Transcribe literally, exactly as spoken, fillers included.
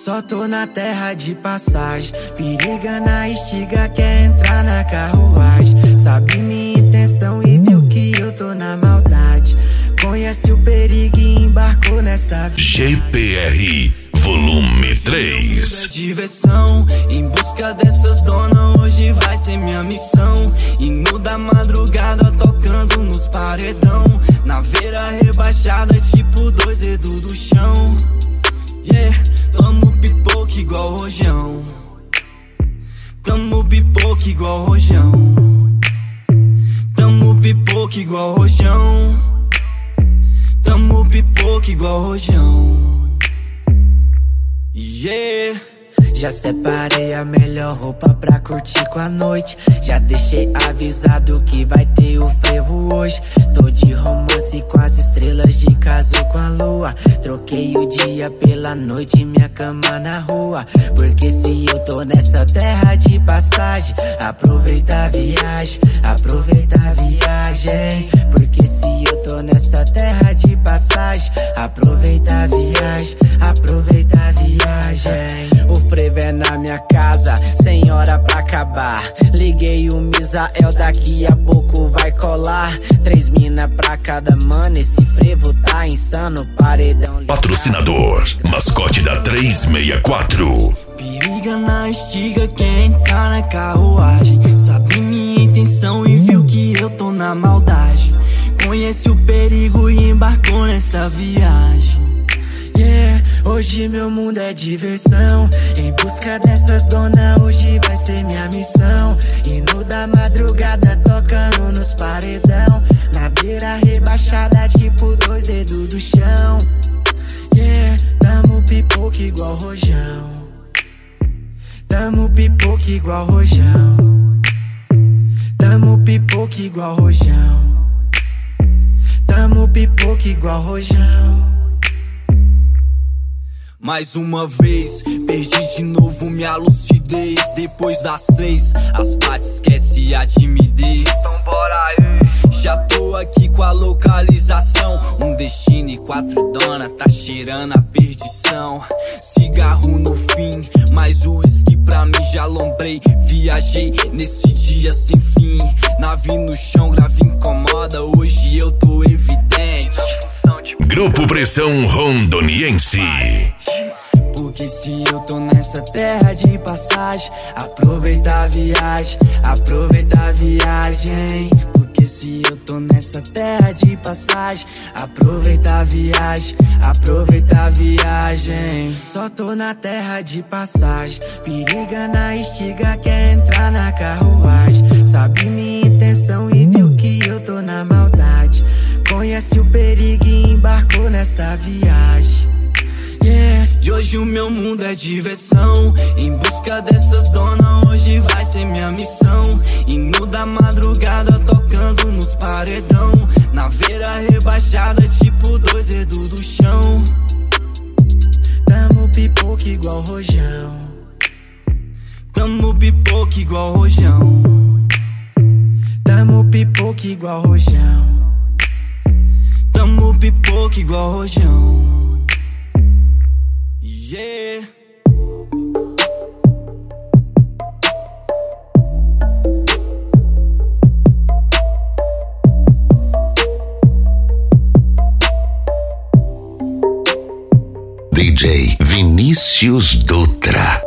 Só tô na terra de passagem, periga na estiga, quer entrar na carruagem. Sabe minha intenção e viu que eu tô na maldade. Conhece o perigo e embarcou nessa vida. G P R Volume três. Diversão, em busca dessas donas, hoje vai ser minha missão. Hino da madrugada tocando nos paredão. Na veira rebaixada, tipo dois dedos do chão. Yeah, tamo pipoca igual rojão. Tamo pipoca igual rojão. Tamo pipoca igual rojão. Tamo pipoca igual rojão. Yeah. Já separei a melhor roupa pra curtir com a noite. Já deixei avisado que vai ter o frevo hoje. Tô de romance com as estrelas, de caso com a lua. Troquei o dia pela noite, minha cama na rua. Porque se eu tô nessa terra de passagem, aproveita a viagem, aproveita a viagem. Porque se eu tô nessa terra de passagem, aproveita a viagem, aproveita a viagem. O frevo é na minha casa, sem hora pra acabar. Liguei o Misael, daqui a pouco vai colar. Três mina pra cada mano, esse frevo tá insano. Paredão. Patrocinador, mascote da trezentos e sessenta e quatro. Periga na estiga, quer entrar na carruagem. Sabe minha intenção e viu que eu tô na maldade. Conhece o perigo e embarcou nessa viagem. Yeah, hoje meu mundo é diversão. Em busca dessas donas, hoje vai ser minha missão. Hino da madrugada tocando nos paredão. Na beira rebaixada, tipo dois dedos do chão. Yeah, tamo pipoca igual rojão. Tamo pipoca igual rojão. Tamo pipoca igual rojão. Tamo pipoca igual rojão. Mais uma vez, perdi de novo minha lucidez. Depois das três, as partes esquece a timidez. Então bora aí. Já tô aqui com a localização. Um destino e quatro dona, tá cheirando a perdição. Cigarro no fim, mais o uísque pra mim já lombrei. Viajei nesse dia sem fim. Nave no chão, grave incomoda, hoje eu tô evidente. Grupo Pressão Rondoniense. Porque se eu tô nessa terra de passagem, aproveita a viagem, aproveita a viagem. Porque se eu tô nessa terra de passagem, aproveita a viagem, aproveita a viagem. Só tô na terra de passagem, periga na estiga, quer entrar na carruagem. Sabe minha intenção e viu que eu tô na maldade. Conhece o perigo e embarcou nessa viagem. Yeah. E hoje o meu mundo é diversão. Em busca dessas donas, hoje vai ser minha missão. Hino da madrugada tocando nos paredão. Na veira rebaixada, tipo dois dedos do chão. Tamo pipoca igual rojão. Tamo pipoca igual rojão. Tamo pipoca igual rojão. Tamo pipoca igual rojão. Yeah. D J Vinícius Dutra.